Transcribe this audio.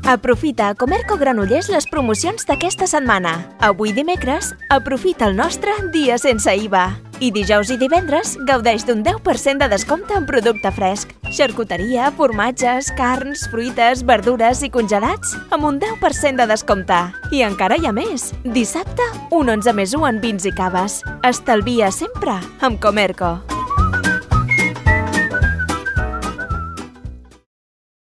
Aprofita a Comerco Granollers les promocions d'aquesta setmana. Avui dimecres, aprofita el nostre dia sense IVA. I dijous i divendres gaudeix d'un 10% de descompte en producte fresc. Xarcuteria, formatges, carns, fruites, verdures i congelats amb un 10% de descompte. I encara hi ha més. Dissabte, un 11+1 en vins i caves. Estalvia sempre amb Comerco.